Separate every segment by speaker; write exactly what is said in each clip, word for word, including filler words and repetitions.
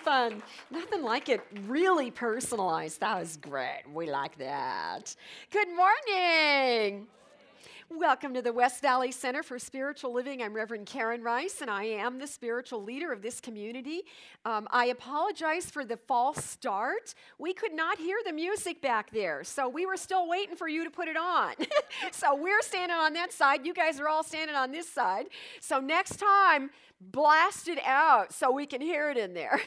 Speaker 1: fun. Nothing like it really personalized. That was great. We like that. Good morning. Welcome to the West Valley Center for Spiritual Living. I'm Reverend Karen Rice, and I am the spiritual leader of this community. Um, I apologize for the false start. We could not hear the music back there, so we were still waiting for you to put it on. So we're standing on that side. You guys are all standing on this side. So next time, blast it out so we can hear it in there.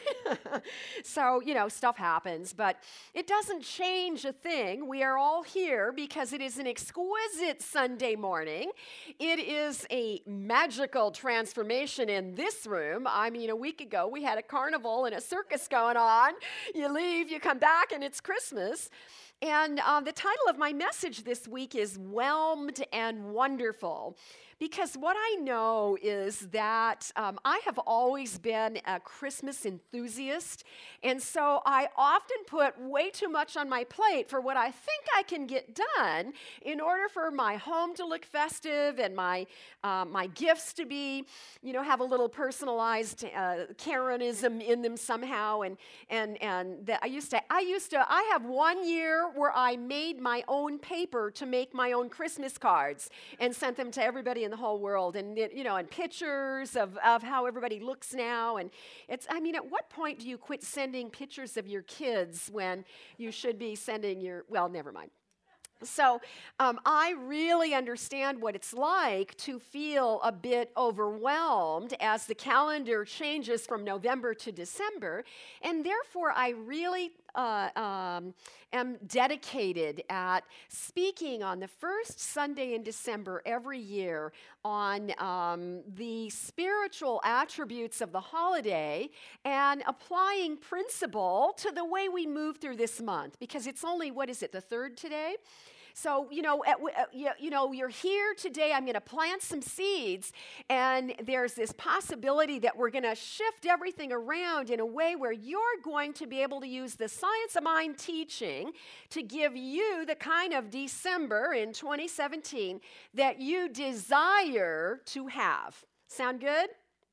Speaker 1: So, you know, stuff happens, but it doesn't change a thing. We are all here because it is an exquisite Sunday morning. It is a magical transformation in this room. I mean, a week ago, we had a carnival and a circus going on. You leave, you come back, and it's Christmas. And uh, the title of my message this week is Whelmed and Wonderful. Because what I know is that um, I have always been a Christmas enthusiast, and so I often put way too much on my plate for what I think I can get done in order for my home to look festive and my uh, my gifts to be, you know, have a little personalized uh, Karenism in them somehow. And and and the, I used to I used to I have one year where I made my own paper to make my own Christmas cards and sent them to everybody in the whole world, and you know, and pictures of, of how everybody looks now. And it's, I mean, at what point do you quit sending pictures of your kids when you should be sending your, well, never mind. So um, I really understand what it's like to feel a bit overwhelmed as the calendar changes from November to December, and therefore I really uh, um, am dedicated at speaking on the first Sunday in December every year on um, the spiritual attributes of the holiday and applying principle to the way we move through this month, because it's only, what is it, the third today? So, you know, at, uh, you, you know, you're here today, I'm going to plant some seeds, and there's this possibility that we're going to shift everything around in a way where you're going to be able to use the Science of Mind teaching to give you the kind of December in twenty seventeen that you desire to have. Sound good?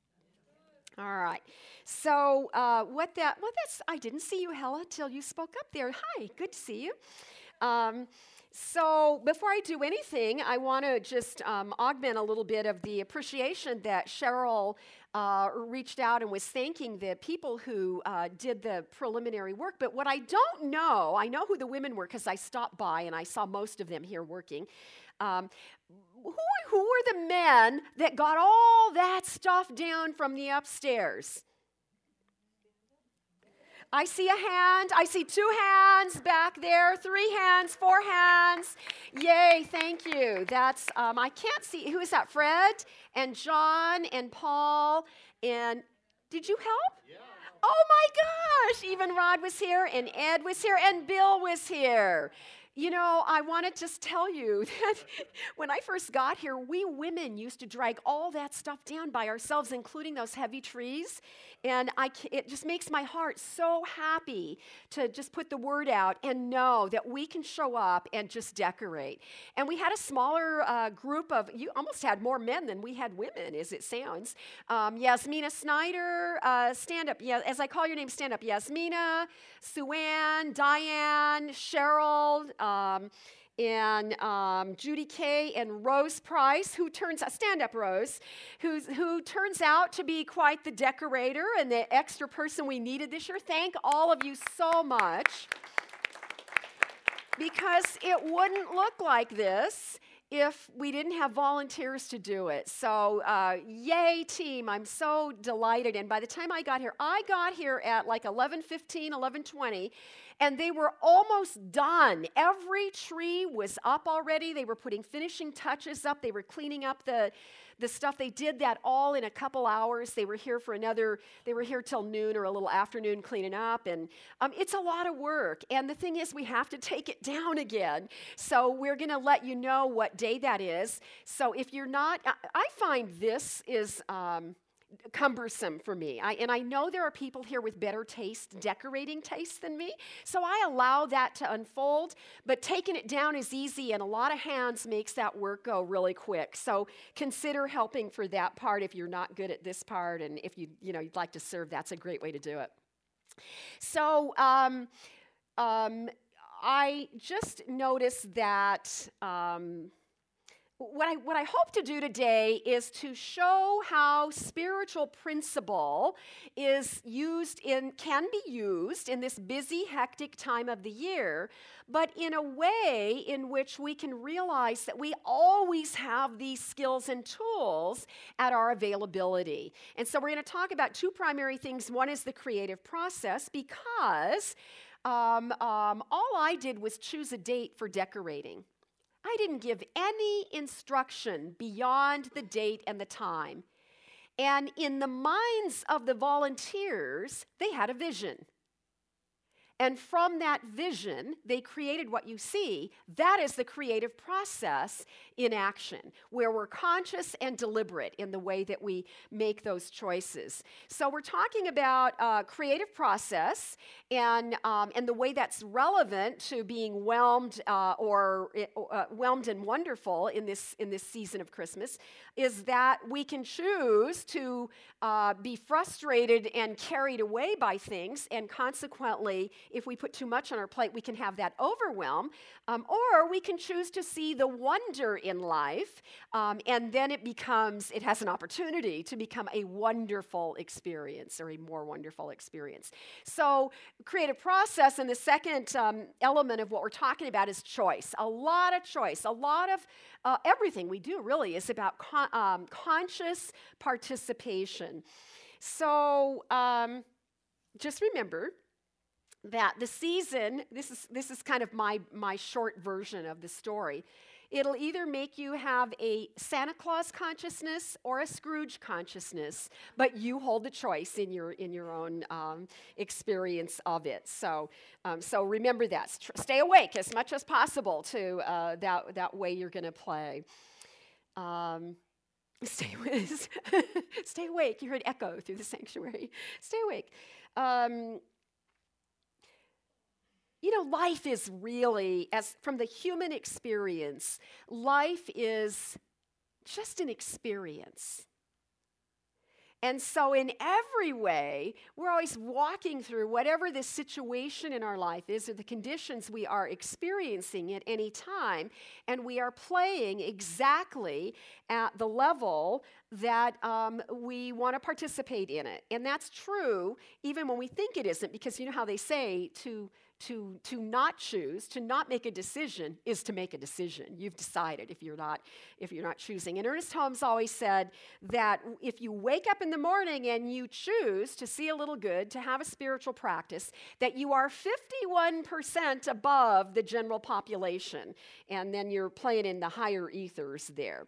Speaker 1: All right. So uh, what that, well, that's, I didn't see you, Hella, till you spoke up there. Hi, good to see you. Um, So before I do anything, I want to just um, augment a little bit of the appreciation that Cheryl uh, reached out and was thanking the people who uh, did the preliminary work. But what I don't know, I know who the women were because I stopped by and I saw most of them here working. Um, who, who were the men that got all that stuff down from the upstairs? I see a hand. I see two hands back there, three hands, four hands. Yay, thank you. That's, um, I can't see, who is that? Fred and John and Paul and, did you help? Yeah. Oh my gosh, even Rod was here and Ed was here and Bill was here. You know, I want to just tell you that when I first got here, we women used to drag all that stuff down by ourselves, including those heavy trees. And I, it just makes my heart so happy to just put the word out and know that we can show up and just decorate. And we had a smaller uh, group of, you almost had more men than we had women, as it sounds. Um, Yasmina Snyder, uh, stand up. Yeah, as I call your name, stand up. Yasmina, Suanne, Diane, Cheryl, Um, and um, Judy Kay and Rose Price, who turns out, stand up Rose, who's, who turns out to be quite the decorator and the extra person we needed this year. Thank all of you so much, because it wouldn't look like this if we didn't have volunteers to do it. So uh, yay team, I'm so delighted. And by the time I got here, I got here at like eleven fifteen, eleven twenty, and they were almost done. Every tree was up already. They were putting finishing touches up. They were cleaning up the, the stuff. They did that all in a couple hours. They were here for another, they were here till noon or a little afternoon cleaning up. And um, it's a lot of work. And the thing is, we have to take it down again. So we're going to let you know what day that is. So if you're not, I, I find this is um, cumbersome for me. I, and I know there are people here with better taste, decorating taste than me, so I allow that to unfold, but taking it down is easy, and a lot of hands makes that work go really quick. So consider helping for that part if you're not good at this part, and if you, you know, you'd like to serve, that's a great way to do it. So um, um, I just noticed that um, what I, what I hope to do today is to show how spiritual principle is used in, can be used in this busy, hectic time of the year, but in a way in which we can realize that we always have these skills and tools at our availability. And so we're going to talk about two primary things. One is the creative process, because um, um, all I did was choose a date for decorating. I didn't give any instruction beyond the date and the time. And in the minds of the volunteers, they had a vision. And from that vision, they created what you see. That is the creative process in action, where we're conscious and deliberate in the way that we make those choices. So we're talking about uh, creative process and, um, and the way that's relevant to being whelmed uh, or uh, whelmed and wonderful in this, in this season of Christmas, is that we can choose to uh, be frustrated and carried away by things, and consequently, if we put too much on our plate, we can have that overwhelm, um, or we can choose to see the wonder in life, um, and then it becomes, it has an opportunity to become a wonderful experience, or a more wonderful experience. So creative process, and the second um, element of what we're talking about is choice. A lot of choice, a lot of uh, everything we do really is about con um, conscious participation. So um, just remember that the season, this is, this is kind of my, my short version of the story. It'll either make you have a Santa Claus consciousness or a Scrooge consciousness, but you hold the choice in your, in your own um, experience of it. So, um, so remember that. Stay awake as much as possible to uh, that, that way you're going to play. Um, stay, stay awake. You heard echo through the sanctuary. Stay awake. Um, You know, life is really, as from the human experience, life is just an experience. And so in every way, we're always walking through whatever the situation in our life is, or the conditions we are experiencing at any time, and we are playing exactly at the level that um, we want to participate in it. And that's true even when we think it isn't, because you know how they say to To, to not choose, to not make a decision, is to make a decision. You've decided if you're not, if you're not choosing. And Ernest Holmes always said that if you wake up in the morning and you choose to see a little good, to have a spiritual practice, that you are fifty-one percent above the general population. And then you're playing in the higher ethers there.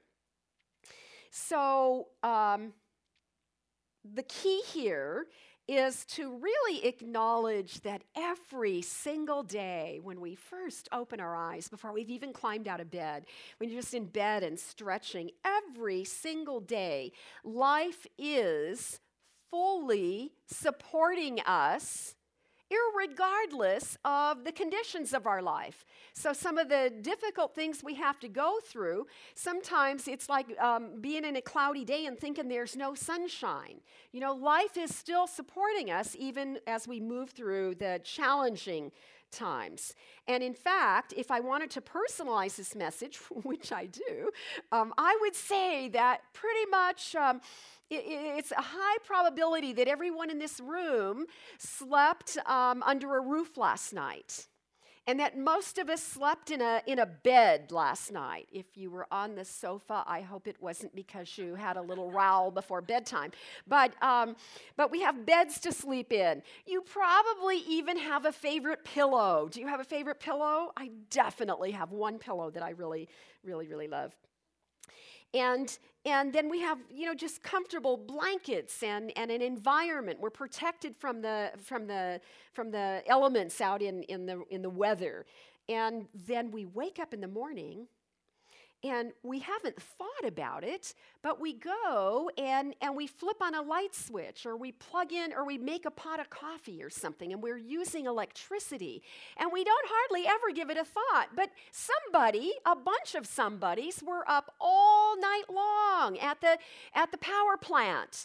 Speaker 1: So um, the key here is to really acknowledge that every single day when we first open our eyes, before we've even climbed out of bed, when you're just in bed and stretching, every single day, life is fully supporting us, irregardless of the conditions of our life. So some of the difficult things we have to go through, sometimes it's like um, being in a cloudy day and thinking there's no sunshine. You know, life is still supporting us even as we move through the challenging times. And in fact, if I wanted to personalize this message, which I do, um, I would say that pretty much um, it, it's a high probability that everyone in this room slept um, under a roof last night. And that most of us slept in a, in a bed last night. If you were on the sofa, I hope it wasn't because you had a little rowl before bedtime. But, um, but we have beds to sleep in. You probably even have a favorite pillow. Do you have a favorite pillow? I definitely have one pillow that I really, really, really love. And, and then we have, you know, just comfortable blankets and, and an environment. We're protected from the, from the, from the elements out in, in, the, in the weather. And then we wake up in the morning, and we haven't thought about it, but we go and, and we flip on a light switch, or we plug in, or we make a pot of coffee or something, and we're using electricity. And we don't hardly ever give it a thought. But somebody, a bunch of somebodies, were up all night long at the, at the power plant.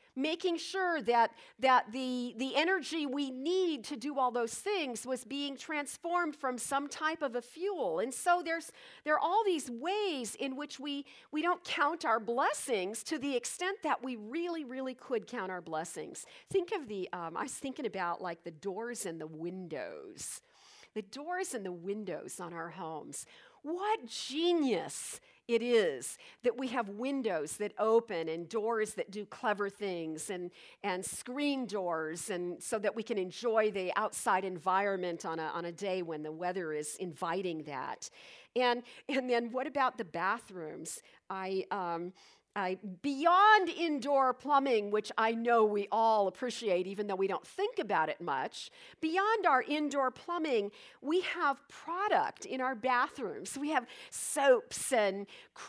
Speaker 1: making sure that, that the, the energy we need to do all those things was being transformed from some type of a fuel. And so there's, there are all these ways in which we, we don't count our blessings to the extent that we really, really could count our blessings. Think of the, um, I was thinking about like the doors and the windows. The doors and the windows on our homes. What genius it is that we have windows that open and doors that do clever things and, and screen doors, and so that we can enjoy the outside environment on a, on a day when the weather is inviting that. And, and then what about the bathrooms? I... Um, Uh, beyond indoor plumbing, which I know we all appreciate, even though we don't think about it much, beyond our indoor plumbing, we have product in our bathrooms. We have soaps and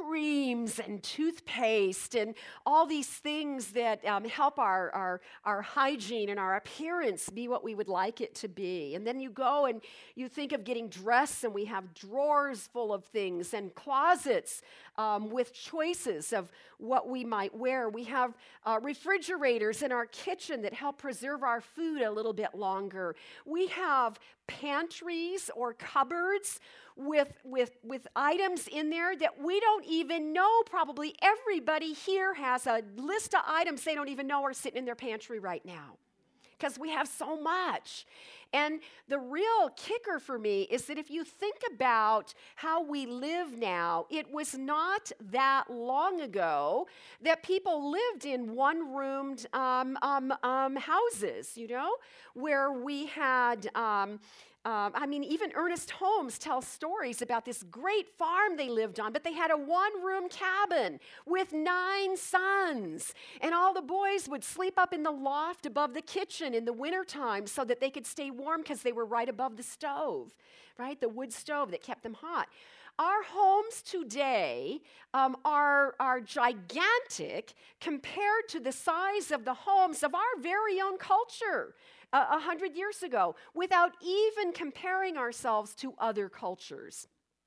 Speaker 1: creams and toothpaste and all these things that um, help our, our, our hygiene and our appearance be what we would like it to be. And then you go and you think of getting dressed, and we have drawers full of things and closets um, with choices of what we might wear. We have uh, refrigerators in our kitchen that help preserve our food a little bit longer. We have pantries or cupboards with, with, with items in there that we don't even know. Probably everybody here has a list of items they don't even know are sitting in their pantry right now, because we have so much. And the real kicker for me is that if you think about how we live now, it was not that long ago that people lived in one-roomed um, um, um, houses, you know, where we had... Um, Um, I mean, even Ernest Holmes tells stories about this great farm they lived on, but they had a one-room cabin with nine sons. And all the boys would sleep up in the loft above the kitchen in the wintertime so that they could stay warm because they were right above the stove, right? The wood stove that kept them hot. Our homes today um, are, are gigantic compared to the size of the homes of our very own culture a uh, hundred years ago, without even comparing ourselves to other cultures.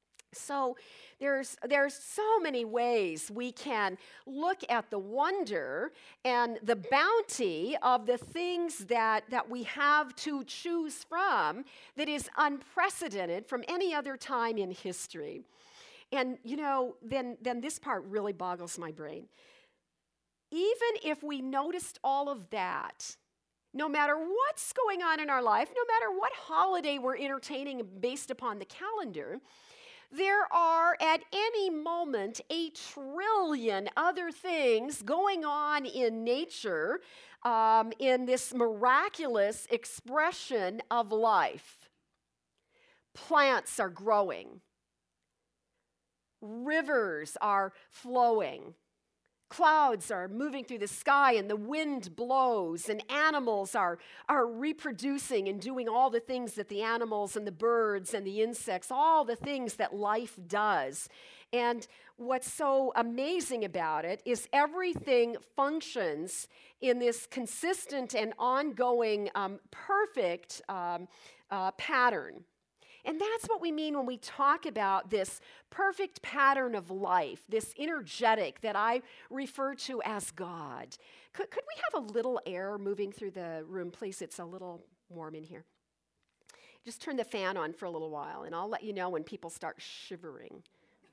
Speaker 1: So there's, there's so many ways we can look at the wonder and the bounty of the things that, that we have to choose from that is unprecedented from any other time in history. And, you know, then, then this part really boggles my brain. Even if we noticed all of that, no matter what's going on in our life, no matter what holiday we're entertaining based upon the calendar, there are at any moment a trillion other things going on in nature um, in this miraculous expression of life. Plants are growing. Rivers are flowing. Clouds are moving through the sky and the wind blows, and animals are, are reproducing and doing all the things that the animals and the birds and the insects, all the things that life does. And what's so amazing about it is everything functions in this consistent and ongoing, um, perfect um, uh, pattern. And that's what we mean when we talk about this perfect pattern of life, this energetic that I refer to as God. Could, could we have a little air moving through the room, please? It's a little warm in here. Just turn the fan on for a little while, and I'll let you know when people start shivering.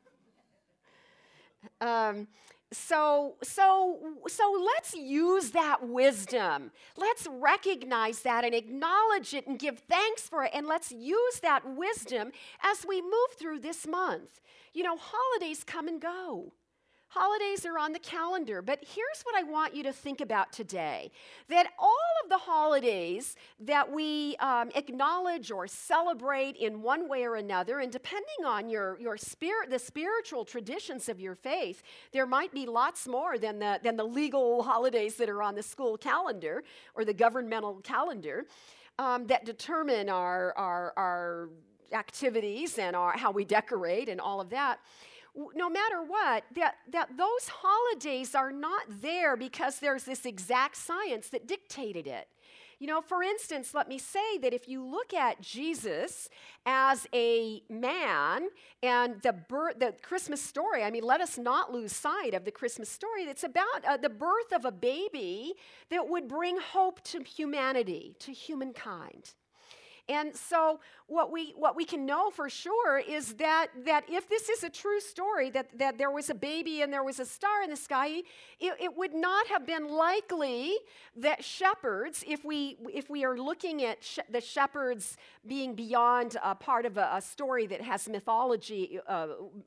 Speaker 1: Um, so, so, so let's use that wisdom. Let's recognize that and acknowledge it and give thanks for it. And let's use that wisdom as we move through this month. You know, holidays come and go. Holidays are on the calendar, but here's what I want you to think about today. That all of the holidays that we um, acknowledge or celebrate in one way or another, and depending on your, your spirit, the spiritual traditions of your faith, there might be lots more than the, than the legal holidays that are on the school calendar or the governmental calendar um, that determine our, our, our activities and our, how we decorate and all of that. No matter what, that, that those holidays are not there because there's this exact science that dictated it. You know, for instance, let me say that if you look at Jesus as a man and the birth, the Christmas story, I mean, let us not lose sight of the Christmas story. It's about uh, the birth of a baby that would bring hope to humanity, to humankind. And so what we what we can know for sure is that, that if this is a true story, that, that there was a baby and there was a star in the sky, it, it would not have been likely that shepherds, if we if we are looking at sh- the shepherds being beyond a part of a, a story that has mythology uh,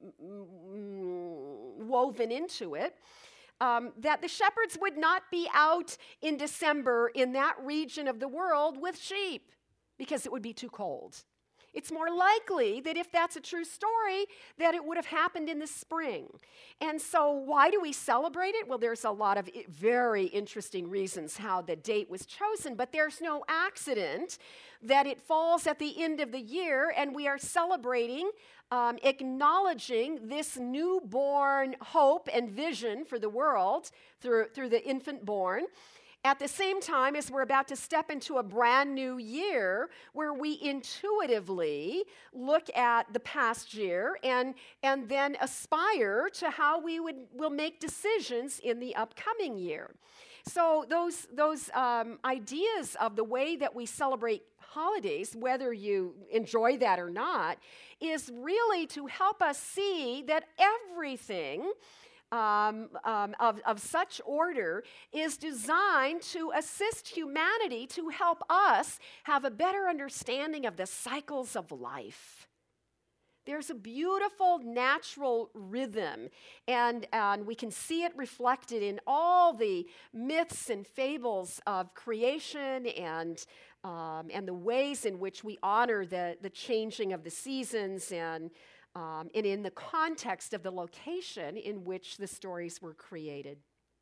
Speaker 1: woven into it, Um, that the shepherds would not be out in December in that region of the world with sheep, because it would be too cold. It's more likely that if that's a true story, that it would have happened in the spring. And so why do we celebrate it? Well, there's a lot of very interesting reasons how the date was chosen, but there's no accident that it falls at the end of the year and we are celebrating, um, acknowledging this newborn hope and vision for the world through, through the infant born, at the same time as we're about to step into a brand new year where we intuitively look at the past year and, and then aspire to how we would, will make decisions in the upcoming year. So those, those um, ideas of the way that we celebrate holidays, whether you enjoy that or not, is really to help us see that everything Um, um, of, of such order is designed to assist humanity to help us have a better understanding of the cycles of life. There's a beautiful natural rhythm, and, and we can see it reflected in all the myths and fables of creation and, um, and the ways in which we honor the, the changing of the seasons and Um, and in the context of the location in which the stories were created.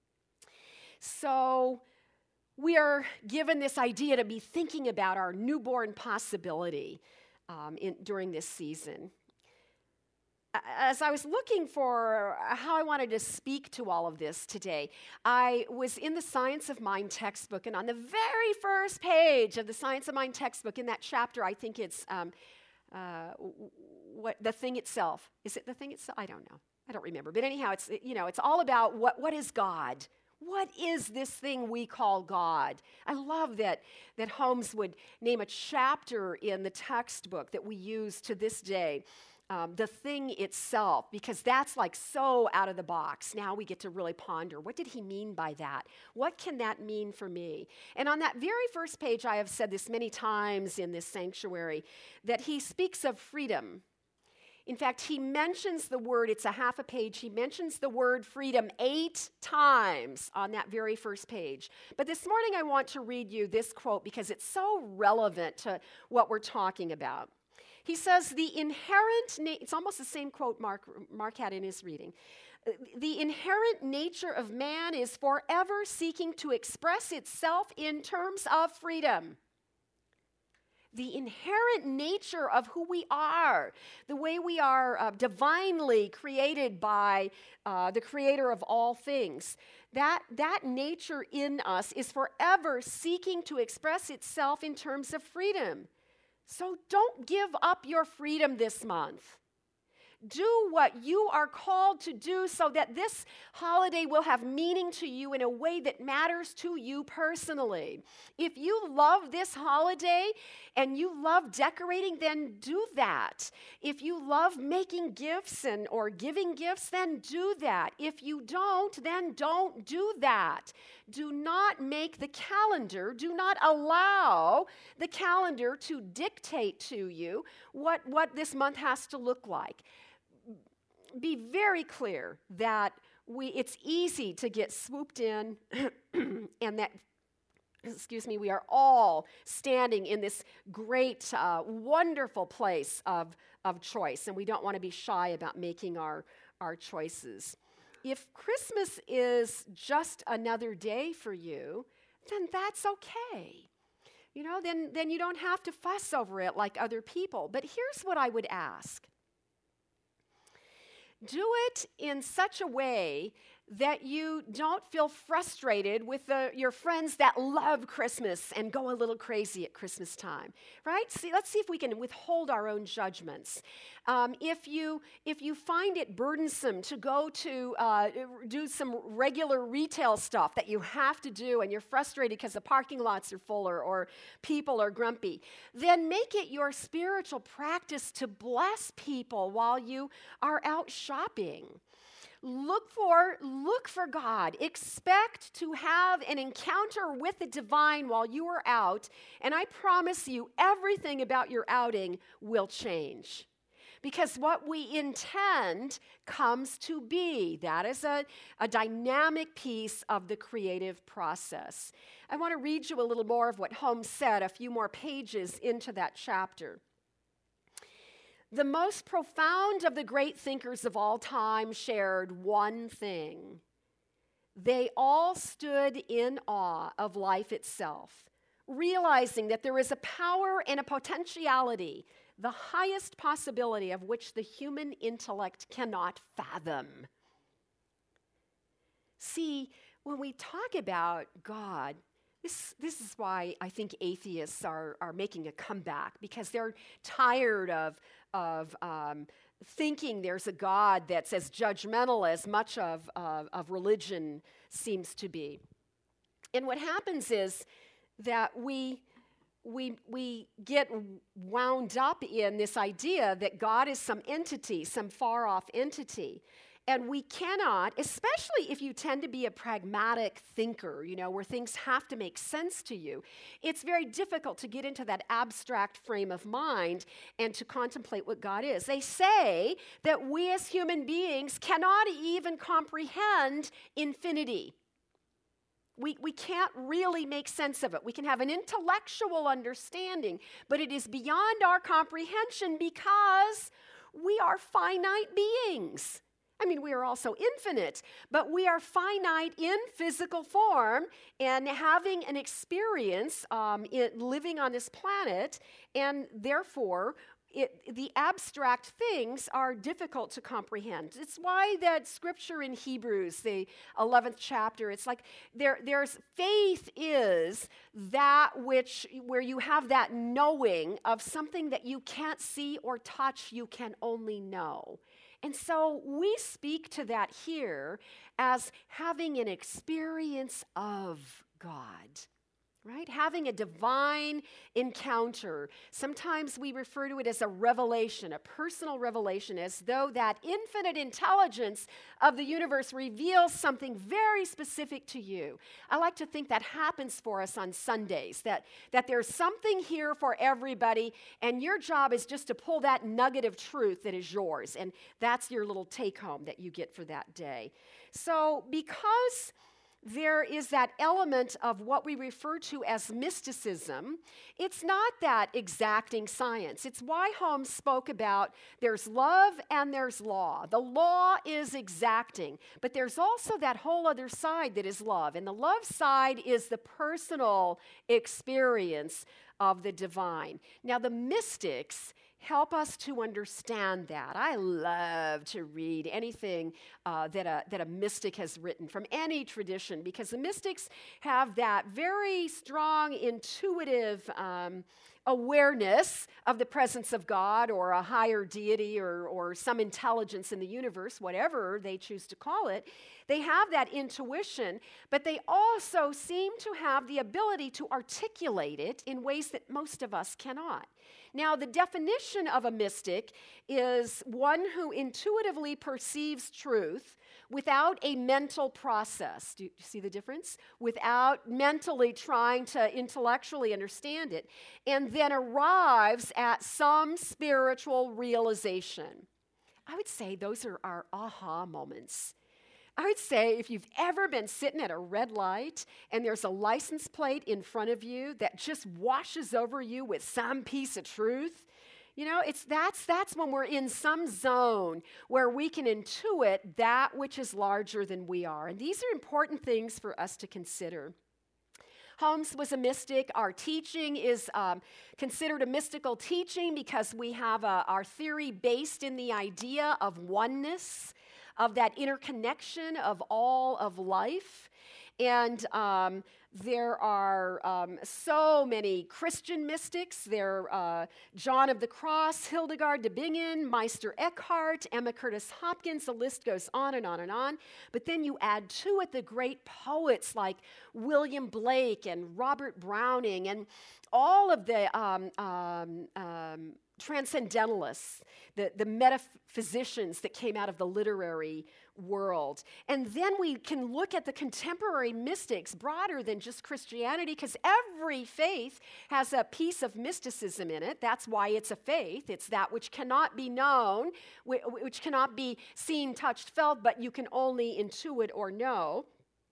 Speaker 1: So we are given this idea to be thinking about our newborn possibility um, in, during this season. As I was looking for how I wanted to speak to all of this today, I was in the Science of Mind textbook, and on the very first page of the Science of Mind textbook, in that chapter, I think it's um, uh, what the thing itself. Is it the thing itself? I don't know. I don't remember. But anyhow, it's, you know, it's all about what, what is God? What is this thing we call God? I love that, that Holmes would name a chapter in the textbook that we use to this day, um, the thing itself, because that's like so out of the box. Now we get to really ponder, what did he mean by that? What can that mean for me? And on that very first page, I have said this many times in this sanctuary, that he speaks of freedom. In fact, he mentions the word, it's a half a page, he mentions the word freedom eight times on that very first page. But this morning I want to read you this quote because it's so relevant to what we're talking about. He says, the inherent, na- it's almost the same quote Mark, Mark had in his reading. The inherent nature of man is forever seeking to express itself in terms of freedom. The inherent nature of who we are, the way we are uh, divinely created by uh, the creator of all things, that, that nature in us is forever seeking to express itself in terms of freedom. So don't give up your freedom this month. Do what you are called to do so that this holiday will have meaning to you in a way that matters to you personally. If you love this holiday and you love decorating, then do that. If you love making gifts and or giving gifts, then do that. If you don't, then don't do that. Do not make the calendar, do not allow the calendar to dictate to you what, what this month has to look like. Be very clear that we it's easy to get swooped in and that, excuse me, we are all standing in this great, uh, wonderful place of, of choice, and we don't want to be shy about making our, our choices. If Christmas is just another day for you, then that's okay. You know, then, then you don't have to fuss over it like other people. But here's what I would ask. Do it in such a way that you don't feel frustrated with the, your friends that love Christmas and go a little crazy at Christmas time, right? See, let's see if we can withhold our own judgments. Um, if you if you find it burdensome to go to uh, do some regular retail stuff that you have to do and you're frustrated because the parking lots are full or, or people are grumpy, then make it your spiritual practice to bless people while you are out shopping. Look for, look for God. Expect to have an encounter with the divine while you are out, and I promise you, everything about your outing will change. Because what we intend comes to be. That is a, a dynamic piece of the creative process. I want to read you a little more of what Holmes said, a few more pages into that chapter. The most profound of the great thinkers of all time shared one thing. They all stood in awe of life itself, realizing that there is a power and a potentiality, the highest possibility of which the human intellect cannot fathom. See, when we talk about God, This, this is why I think atheists are, are making a comeback, because they're tired of, of um, thinking there's a God that's as judgmental as much of, uh, of religion seems to be. And what happens is that we, we, we get wound up in this idea that God is some entity, some far-off entity. And we cannot, especially if you tend to be a pragmatic thinker, you know, where things have to make sense to you, it's very difficult to get into that abstract frame of mind and to contemplate what God is. They say that we as human beings cannot even comprehend infinity. We, we can't really make sense of it. We can have an intellectual understanding, but it is beyond our comprehension because we are finite beings. I mean, we are also infinite, but we are finite in physical form and having an experience um, in living on this planet, and therefore, it, the abstract things are difficult to comprehend. It's why that scripture in Hebrews, the eleventh chapter, it's like there, there's faith is that which, where you have that knowing of something that you can't see or touch, you can only know. And so we speak to that here as having an experience of God, right? Having a divine encounter. Sometimes we refer to it as a revelation, a personal revelation, as though that infinite intelligence of the universe reveals something very specific to you. I like to think that happens for us on Sundays, that, that there's something here for everybody, and your job is just to pull that nugget of truth that is yours, and that's your little take-home that you get for that day. So because there is that element of what we refer to as mysticism, it's not that exacting science. It's why Holmes spoke about there's love and there's law. The law is exacting, but there's also that whole other side that is love. And the love side is the personal experience of the divine. Now, the mystics help us to understand that. I love to read anything uh, that, a, that a mystic has written from any tradition, because the mystics have that very strong, intuitive um, awareness of the presence of God or a higher deity or, or some intelligence in the universe, whatever they choose to call it. They have that intuition, but they also seem to have the ability to articulate it in ways that most of us cannot. Now, the definition of a mystic is one who intuitively perceives truth without a mental process. Do you see the difference? Without mentally trying to intellectually understand it, and then arrives at some spiritual realization. I would say those are our aha moments. I would say if you've ever been sitting at a red light and there's a license plate in front of you that just washes over you with some piece of truth, you know, it's that's that's when we're in some zone where we can intuit that which is larger than we are. And these are important things for us to consider. Holmes was a mystic. Our teaching is um, considered a mystical teaching because we have a, our theory based in the idea of oneness. of that interconnection of all of life. And um, there are um, so many Christian mystics. There are uh, John of the Cross, Hildegard de Bingen, Meister Eckhart, Emma Curtis Hopkins. The list goes on and on and on. But then you add to it the great poets like William Blake and Robert Browning and all of the um, um, um, transcendentalists, the, the metaphysicians that came out of the literary world. And then we can look at the contemporary mystics broader than just Christianity, because every faith has a piece of mysticism in it. That's why it's a faith. It's that which cannot be known, which cannot be seen, touched, felt, but you can only intuit or know.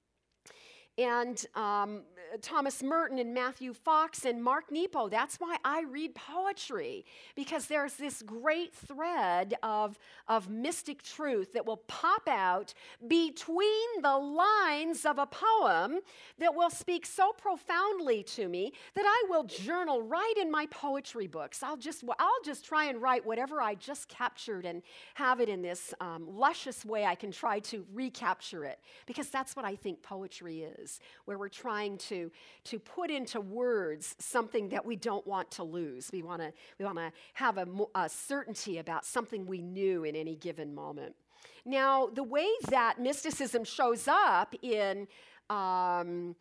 Speaker 1: And um, Thomas Merton and Matthew Fox and Mark Nepo. That's why I read poetry, because there's this great thread of, of mystic truth that will pop out between the lines of a poem that will speak so profoundly to me that I will journal right in my poetry books. I'll just, I'll just try and write whatever I just captured and have it in this um, luscious way I can try to recapture it, because that's what I think poetry is. Where we're trying to, to put into words something that we don't want to lose. We want to we want to have a, a certainty about something we knew in any given moment. Now, the way that mysticism shows up in um,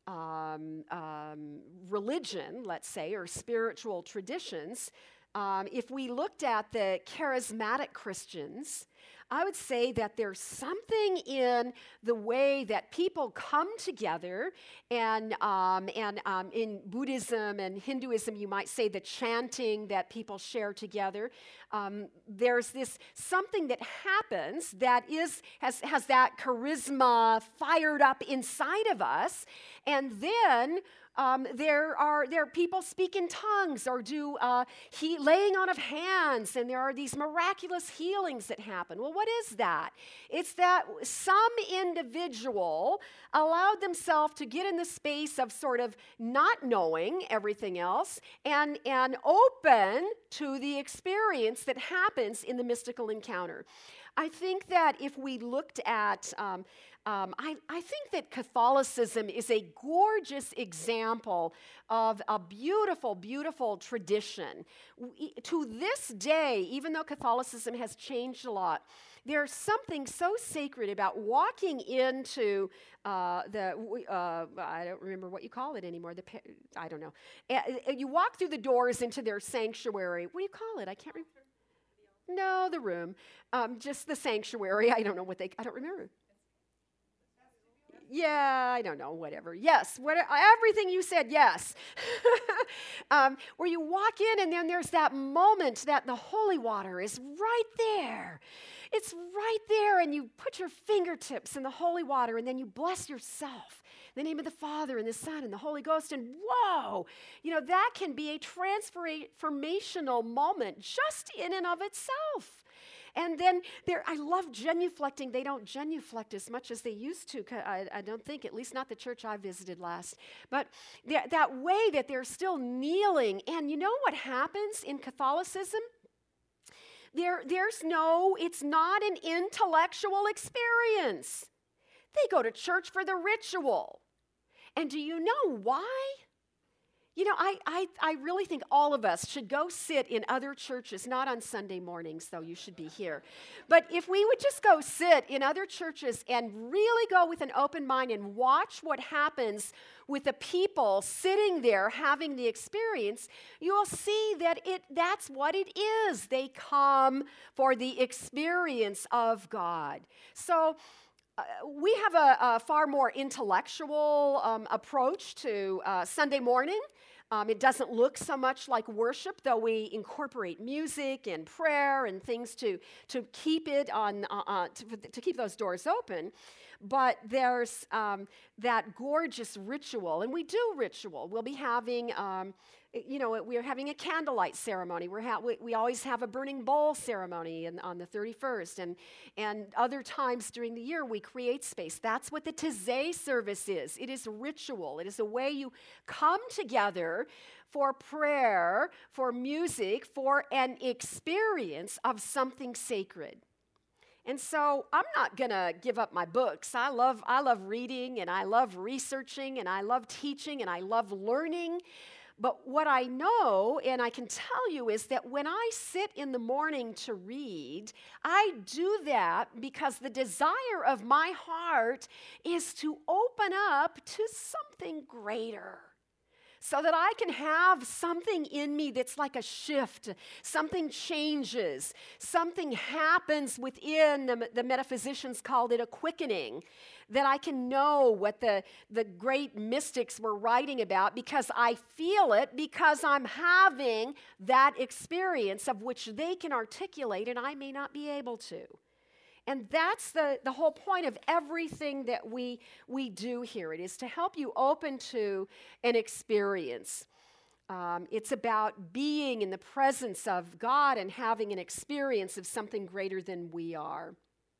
Speaker 1: um, um, religion, let's say, or spiritual traditions, um, if we looked at the charismatic Christians, I would say that there's something in the way that people come together, and um, and um, in Buddhism and Hinduism, you might say the chanting that people share together. Um, there's this something that happens that is has has that charisma fired up inside of us, and then Um, there are there are people speak in tongues or do uh, he, laying on of hands, and there are these miraculous healings that happen. Well, what is that? It's that some individual allowed themselves to get in the space of sort of not knowing everything else and, and open to the experience that happens in the mystical encounter. I think that if we looked at um, Um, I, I think that Catholicism is a gorgeous example of a beautiful, beautiful tradition. We, to this day, even though Catholicism has changed a lot, there's something so sacred about walking into uh, the, uh, I don't remember what you call it anymore, the I don't know. Uh, you walk through the doors into their sanctuary. What do you call it? I can't remember. No, the room. Um, just the sanctuary. I don't know what they, I don't remember. Yeah, I don't know, whatever. Yes, what, everything you said, yes. um, where you walk in and then there's that moment that the holy water is right there. It's right there, and you put your fingertips in the holy water and then you bless yourself. In the name of the Father and the Son and the Holy Ghost, and whoa, you know, that can be a transformational moment just in and of itself. And then there, I love genuflecting. They don't genuflect as much as they used to, I, I don't think, at least not the church I visited last. But that way that they're still kneeling. And you know what happens in Catholicism? There, there's no, it's not an intellectual experience. They go to church for the ritual. And do you know why? You know, I, I, I really think all of us should go sit in other churches, not on Sunday mornings, though you should be here. But if we would just go sit in other churches and really go with an open mind and watch what happens with the people sitting there having the experience, you'll see that it that's what it is. They come for the experience of God. So Uh, we have a, a far more intellectual um, approach to uh, Sunday morning. Um, it doesn't look so much like worship, though we incorporate music and prayer and things to, to keep it on, uh, uh, to, to keep those doors open. But there's um, that gorgeous ritual, and we do ritual. We'll be having, um, you know, we're having a candlelight ceremony. We're ha- we, we always have a burning bowl ceremony in, on the thirty-first, and, and other times during the year we create space. That's what the Taizé service is. It is ritual. It is a way you come together for prayer, for music, for an experience of something sacred. And so I'm not going to give up my books. I love, I love reading, and I love researching, and I love teaching, and I love learning. But what I know, and I can tell you, is that when I sit in the morning to read, I do that because the desire of my heart is to open up to something greater, so that I can have something in me that's like a shift. Something changes. Something happens within, the, the metaphysicians called it a quickening, that I can know what the, the great mystics were writing about because I feel it, because I'm having that experience of which they can articulate and I may not be able to. And that's the, the whole point of everything that we, we do here. It is to help you open to an experience. Um, it's about being in the presence of God and having an experience of something greater than we are.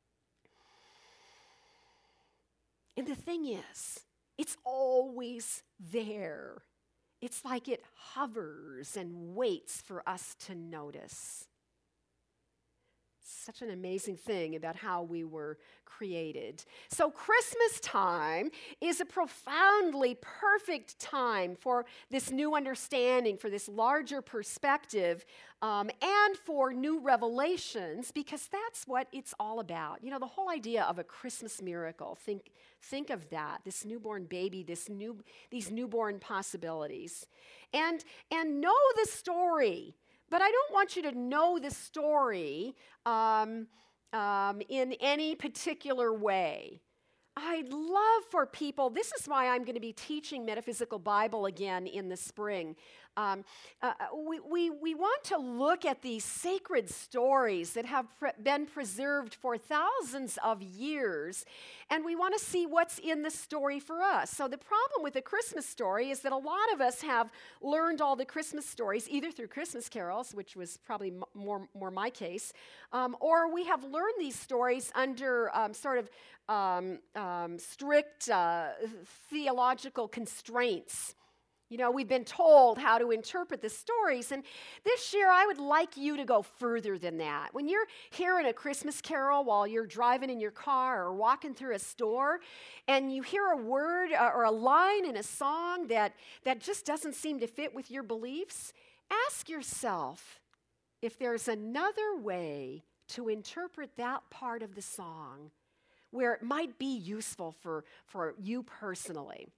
Speaker 1: And the thing is, it's always there. It's like it hovers and waits for us to notice. Such an amazing thing about how we were created. So Christmas time is a profoundly perfect time for this new understanding, for this larger perspective, um, and for new revelations, because that's what it's all about. You know, the whole idea of a Christmas miracle, think, think of that, this newborn baby, this new, these newborn possibilities. And, and know the story. But I don't want you to know the story um, um, in any particular way. I'd love for people, this is why I'm going to be teaching Metaphysical Bible again in the spring. Um, uh, we, we, we want to look at these sacred stories that have pre- been preserved for thousands of years, and we want to see what's in the story for us. So the problem with the Christmas story is that a lot of us have learned all the Christmas stories either through Christmas carols, which was probably m- more, more my case, um, or we have learned these stories under um, sort of um, um, strict uh, theological constraints. You know, we've been told how to interpret the stories, and this year I would like you to go further than that. When you're hearing a Christmas carol while you're driving in your car or walking through a store, and you hear a word uh, or a line in a song that, that just doesn't seem to fit with your beliefs, ask yourself if there's another way to interpret that part of the song where it might be useful for, for you personally.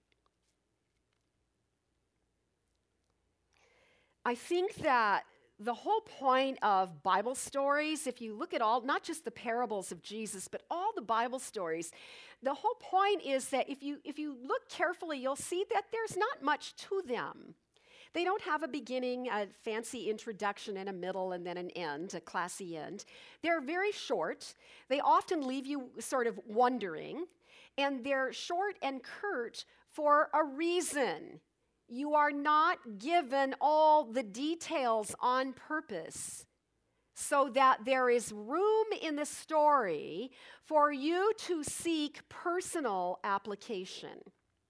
Speaker 1: I think that the whole point of Bible stories, if you look at all, not just the parables of Jesus, but all the Bible stories, the whole point is that if you, if you look carefully, you'll see that there's not much to them. They don't have a beginning, a fancy introduction, and a middle, and then an end, a classy end. They're very short. They often leave you sort of wondering, and they're short and curt for a reason. You are not given all the details on purpose so that there is room in the story for you to seek personal application.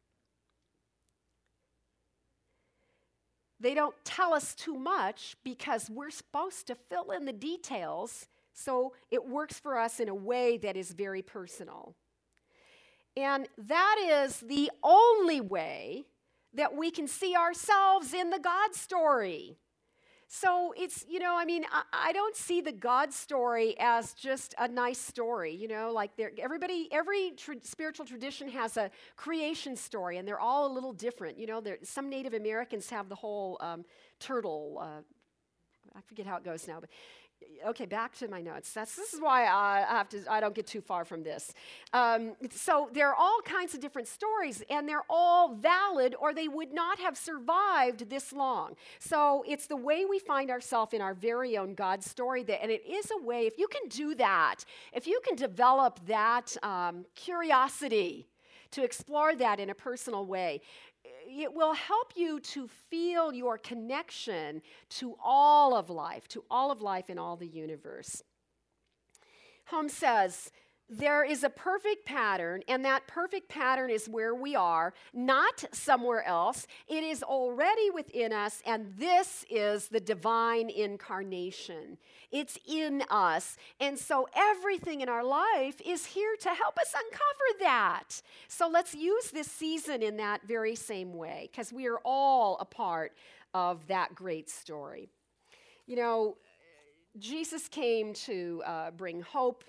Speaker 1: They don't tell us too much because we're supposed to fill in the details so it works for us in a way that is very personal. And that is the only way that we can see ourselves in the God story. So it's, you know, I mean, I, I don't see the God story as just a nice story, you know, like everybody, every tr- spiritual tradition has a creation story, and they're all a little different. You know, some Native Americans have the whole um, turtle, uh, I forget how it goes now, but okay, back to my notes. That's, this is why I have to, I don't get too far from this. Um, so there are all kinds of different stories, and they're all valid, or they would not have survived this long. So it's the way we find ourselves in our very own God story, that, and it is a way, if you can do that, if you can develop that um, curiosity to explore that in a personal way, it will help you to feel your connection to all of life, to all of life in all the universe. Holmes says, There is a perfect pattern, and that perfect pattern is where we are, not somewhere else. It is already within us, and this is the divine incarnation. It's in us. And so everything in our life is here to help us uncover that. So let's use this season in that very same way, because we are all a part of that great story. You know, Jesus came to uh, bring hope,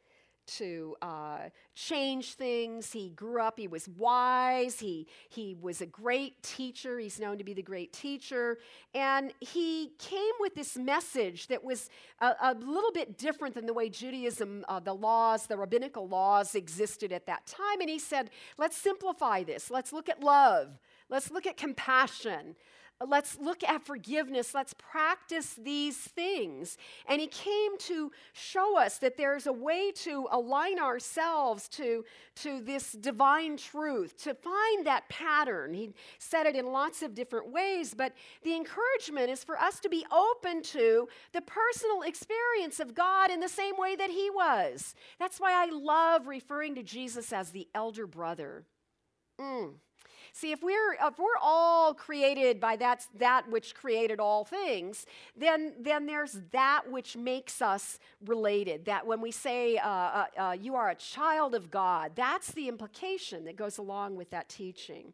Speaker 1: to uh, change things. He grew up, he was wise, he, he was a great teacher, he's known to be the great teacher, and he came with this message that was a, a little bit different than the way Judaism, uh, the laws, the rabbinical laws existed at that time, and he said, let's simplify this, let's look at love, let's look at compassion, let's look at forgiveness. Let's practice these things. And he came to show us that there's a way to align ourselves to, to this divine truth, to find that pattern. He said it in lots of different ways, but the encouragement is for us to be open to the personal experience of God in the same way that he was. That's why I love referring to Jesus as the elder brother. Mm. See, if we're if we're all created by that, that which created all things, then, then there's that which makes us related. That when we say uh, uh, uh, you are a child of God, that's the implication that goes along with that teaching.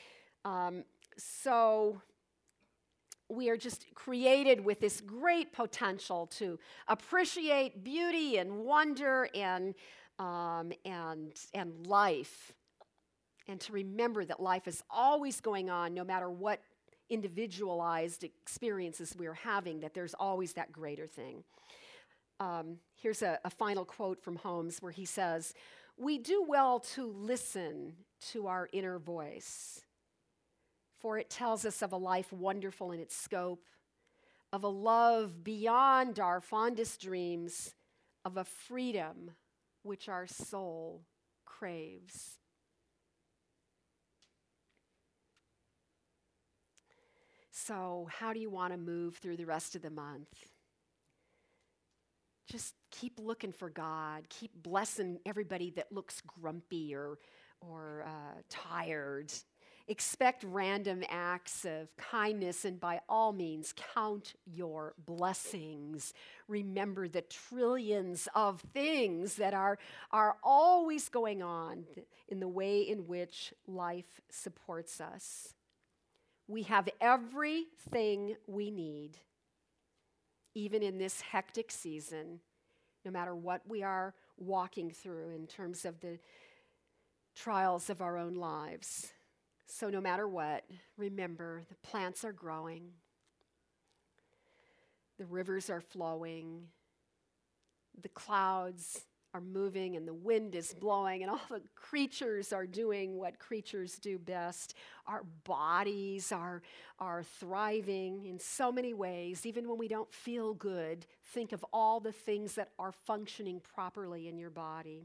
Speaker 1: Um, so we are just created with this great potential to appreciate beauty and wonder and um, and and life. And to remember that life is always going on, no matter what individualized experiences we're having, that there's always that greater thing. Um, here's a, a final quote from Holmes where he says, "We do well to listen to our inner voice, for it tells us of a life wonderful in its scope, of a love beyond our fondest dreams, of a freedom which our soul craves." So how do you want to move through the rest of the month? Just keep looking for God. Keep blessing everybody that looks grumpy or, or uh, tired. Expect random acts of kindness, and by all means, count your blessings. Remember the trillions of things that are, are always going on in the way in which life supports us. We have everything we need, even in this hectic season, no matter what we are walking through in terms of the trials of our own lives. So no matter what, remember, the plants are growing, the rivers are flowing, the clouds are moving, and the wind is blowing, and all the creatures are doing what creatures do best. Our bodies are, are thriving in so many ways. Even when we don't feel good, think of all the things that are functioning properly in your body.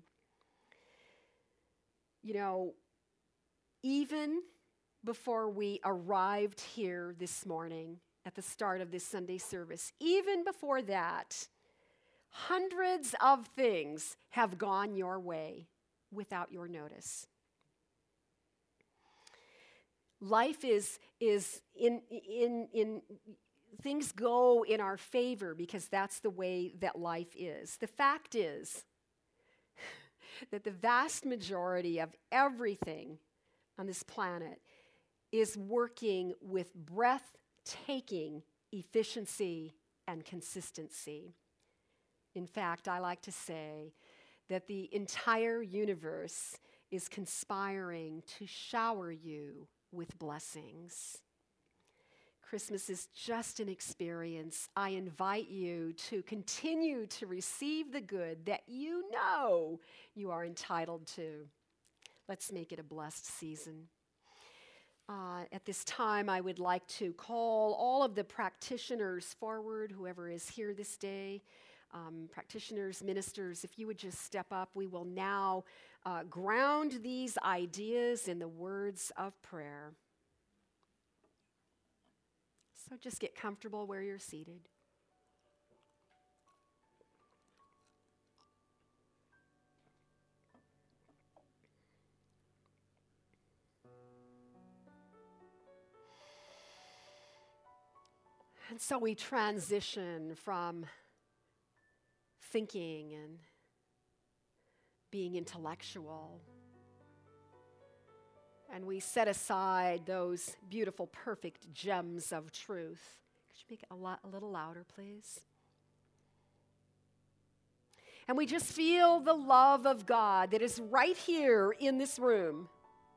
Speaker 1: You know, even before we arrived here this morning at the start of this Sunday service, even before that, hundreds of things have gone your way without your notice. Life is, is in, in, in, things go in our favor because that's the way that life is. The fact is that the vast majority of everything on this planet is working with breathtaking efficiency and consistency. In fact, I like to say that the entire universe is conspiring to shower you with blessings. Christmas is just an experience. I invite you to continue to receive the good that you know you are entitled to. Let's make it a blessed season. Uh, at this time, I would like to call all of the practitioners forward, whoever is here this day. Um, practitioners, ministers, if you would just step up, we will now uh, ground these ideas in the words of prayer. So just get comfortable where you're seated. And so we transition from thinking and being intellectual. And we set aside those beautiful, perfect gems of truth. Could you make it a, lot, a little louder, please? And we just feel the love of God that is right here in this room.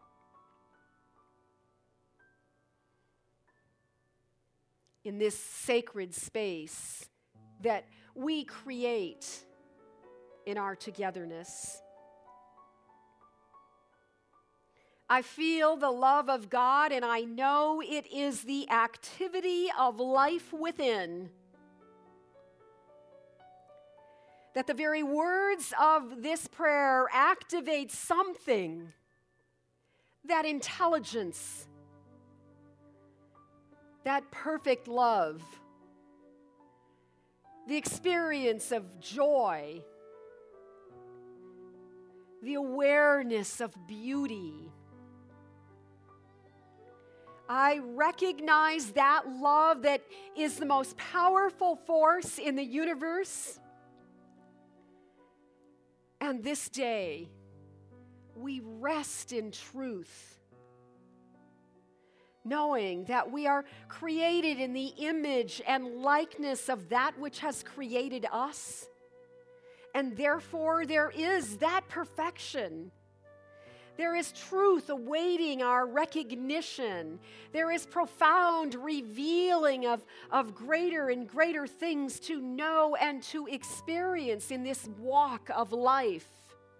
Speaker 1: In this sacred space that we create in our togetherness. I feel the love of God, and I know it is the activity of life within. That the very words of this prayer activate something, that intelligence, that perfect love, the experience of joy, the awareness of beauty. I recognize that love that is the most powerful force in the universe. And this day, we rest in truth, knowing that we are created in the image and likeness of that which has created us. And therefore, there is that perfection. There is truth awaiting our recognition. There is profound revealing of, of greater and greater things to know and to experience in this walk of life.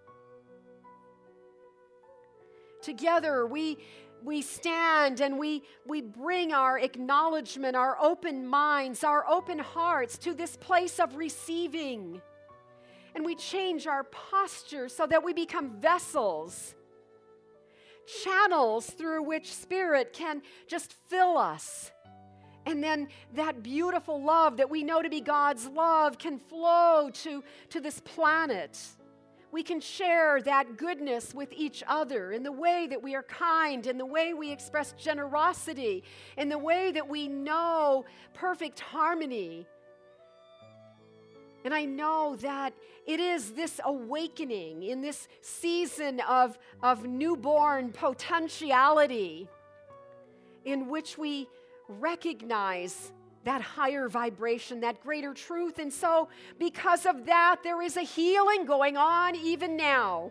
Speaker 1: Together, we, we stand and we, we bring our acknowledgement, our open minds, our open hearts to this place of receiving. And we change our posture so that we become vessels, channels through which Spirit can just fill us. And then that beautiful love that we know to be God's love can flow to, to this planet. We can share that goodness with each other in the way that we are kind, in the way we express generosity, in the way that we know perfect harmony. And I know that it is this awakening in this season of, of newborn potentiality in which we recognize that higher vibration, that greater truth. And so because of that, there is a healing going on even now.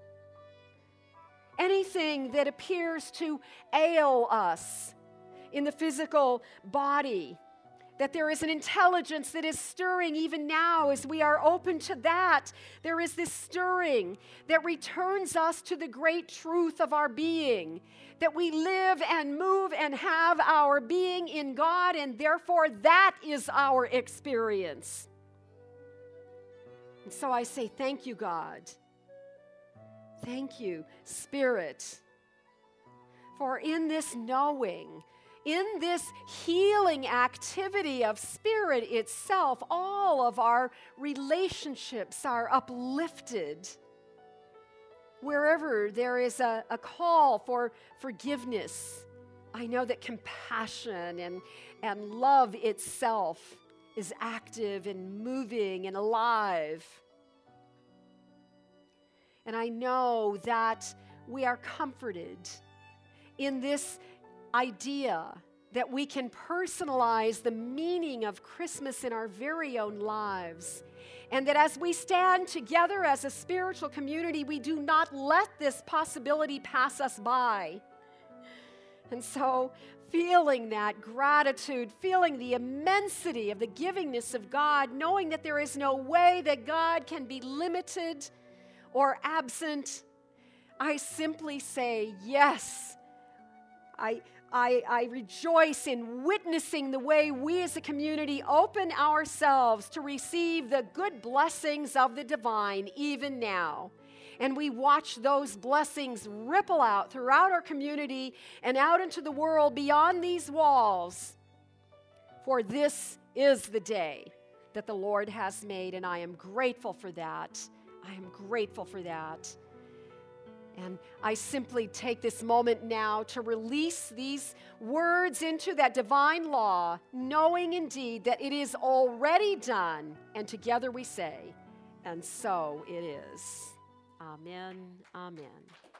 Speaker 1: Anything that appears to ail us in the physical body, that there is an intelligence that is stirring even now as we are open to that. There is this stirring that returns us to the great truth of our being, that we live and move and have our being in God, and therefore that is our experience. And so I say, thank you, God. Thank you, Spirit, for in this knowing, in this healing activity of Spirit itself, all of our relationships are uplifted. Wherever there is a, a call for forgiveness, I know that compassion and, and love itself is active and moving and alive. And I know that we are comforted in this idea that we can personalize the meaning of Christmas in our very own lives. And that as we stand together as a spiritual community, we do not let this possibility pass us by. And so, feeling that gratitude, feeling the immensity of the givingness of God, knowing that there is no way that God can be limited or absent, I simply say, yes, I I, I rejoice in witnessing the way we as a community open ourselves to receive the good blessings of the divine even now. And we watch those blessings ripple out throughout our community and out into the world beyond these walls. For this is the day that the Lord has made, and I am grateful for that. I am grateful for that. And I simply take this moment now to release these words into that divine law, knowing indeed that it is already done. And together we say, and so it is. Amen, amen.